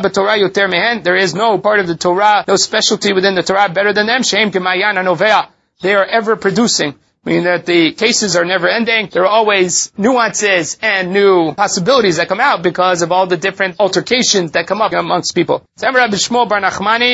no part of the Torah, no specialty within the Torah better than them. They are ever producing, meaning that the cases are never ending. There are always nuances and new possibilities that come out because of all the different altercations that come up amongst people. What is meant by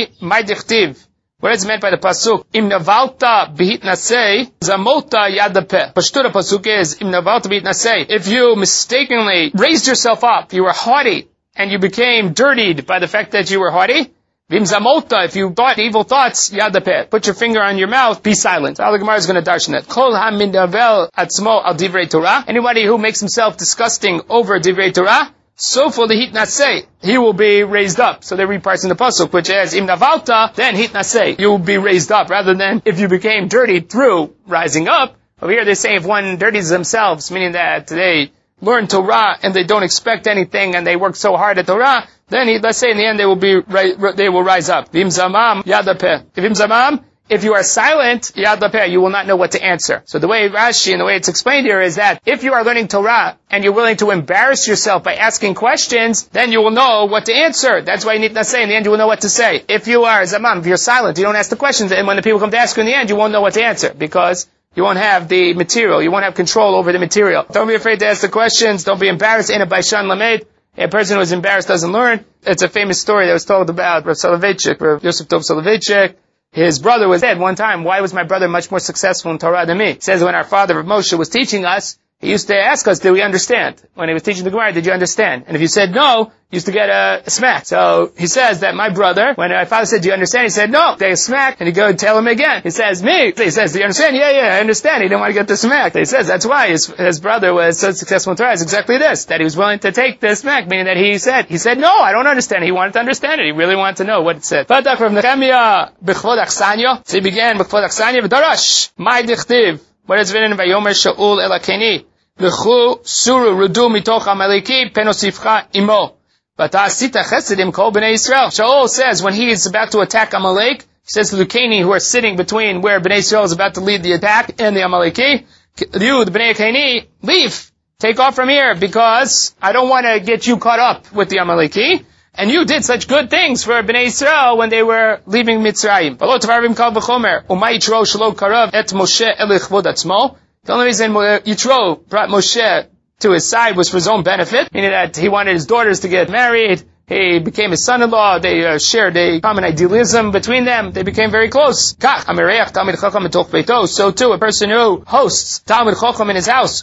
the pasuk? Im navalta b'hitnasei, zamota yadapeh. Pashtura pasuk is, Im navalta b'hitnasei. If you mistakenly raised yourself up, you were haughty, and you became dirtied by the fact that you were haughty. Vim zamota, if you thought evil thoughts, yadapeh, put your finger on your mouth, be silent. Al Gemara is going to darshan that. Kol ha-mindavel atzmo al divrei Torah. Anybody who makes himself disgusting over divrei Torah, so for the hitnasei, he will be raised up. So they read parts in the pasuk, which is, im navalta, then hitnasei, you will be raised up, rather than if you became dirtied through rising up. Over here they say if one dirties themselves, meaning that they learn Torah and they don't expect anything and they work so hard at Torah, then he, let's say in the end they will be, they will rise up. Vim zamam yadapeh. Vim zamam, if you are silent, yadapeh, you will not know what to answer. So the way Rashi and the way it's explained here is that if you are learning Torah and you're willing to embarrass yourself by asking questions, then you will know what to answer. That's why you need to say in the end you will know what to say. If you are zamam, if you're silent, you don't ask the questions, and when the people come to ask you in the end, you won't know what to answer because you won't have the material. You won't have control over the material. Don't be afraid to ask the questions. Don't be embarrassed. Ain't a baishan lamed. A person who is embarrassed doesn't learn. It's a famous story that was told about Rav Soloveitchik, Rav Yosef Tov Soloveitchik. His brother was dead one time. Why was my brother much more successful in Torah than me? He says when our father, Rav Moshe, was teaching us, he used to ask us, did we understand? When he was teaching the Gemara, did you understand? And if you said no, you used to get a, a smack. So he says that my brother, when my father said, do you understand? He said, no. They smack. And he go and tell him again. He says, me. He says, do you understand? Yeah, yeah, I understand. He didn't want to get the smack. He says, that's why his, his brother was so successful in Torah. It's exactly this, that he was willing to take the smack, meaning that he said, he said, no, I don't understand. He wanted to understand it. He really wanted to know what it said. Fatach Rav Nechemia b'chvod achsanyo. So he began b'chvod achsanyo v'darash. Mai dichtiv. What is written in Vayomer Shaul el Akeni? L'chu suru rudu mitoch amaleki penosifcha imo. V'ta'asita chesedim kol b'nei Yisrael. Shaul says when he is about to attack Amalek, he says to the Keni who are sitting between where Bnei Yisrael is about to lead the attack and the Amaleki, you, the Bnei Keni, leave. Take off from here because I don't want to get you caught up with the Amaleki. And you did such good things for Bnei Yisrael when they were leaving Mitzrayim. The only reason Yitro brought Moshe to his side was for his own benefit, meaning that he wanted his daughters to get married. He became his son-in-law. They uh, shared a common idealism between them. They became very close. So too, a person who hosts Talmud Chacham in his house,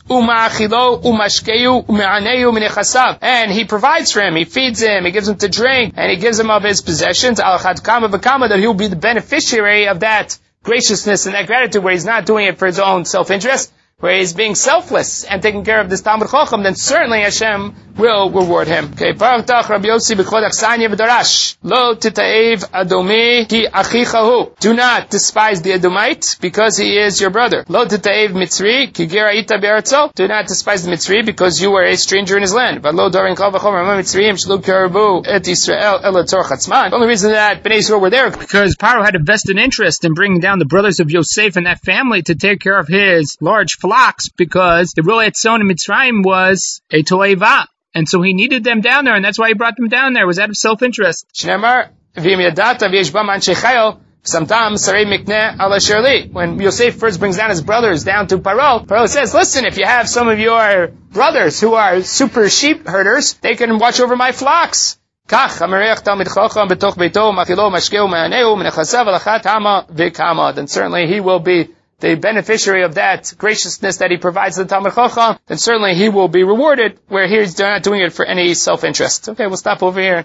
and he provides for him, he feeds him, he gives him to drink, and he gives him of his possessions, that he will be the beneficiary of that graciousness and that gratitude, where he's not doing it for his own self-interest, where he's being selfless and taking care of this Talmud Chacham, then certainly Hashem will reward him. Okay, Baruch Rabbi Yossi b'chvod achsanya v'darash. Lo tita'ev adomi ki achichahu. Do not despise the Edomite, because he is your brother. Lo tita'ev mitzri ki ger ha'ita be'aretzo. Do not despise the Mitzri, because you were a stranger in his land. But lo darin kol v'chomer ha'ma mitzriyim shelo karabu et Yisrael ela tzorach atzman. The only reason that Bnei Yisrael were there, because Paro had a vested interest in bringing down the brothers of Yosef and that family to take care of his large flocks, because the Ro'eh Tzon in Mitzrayim was a to'eva. And so he needed them down there, and that's why he brought them down there. It was out of self-interest. Shneimar, v'im yadata v'yesh bam anshe chayil, v'samtam sarei mikneh ala sherli. When Yosef first brings down his brothers down to Paro, Paro says, listen, if you have some of your brothers who are super sheep herders, they can watch over my flocks. Kach, hamerech talmid chacham b'toch beito, machilo mashkeu me'aneu, menechasav alachat hama v'kama. Then certainly he will be the beneficiary of that graciousness that he provides to the Talmud Chacham, then certainly he will be rewarded, where he's not doing it for any self-interest. Okay, we'll stop over here.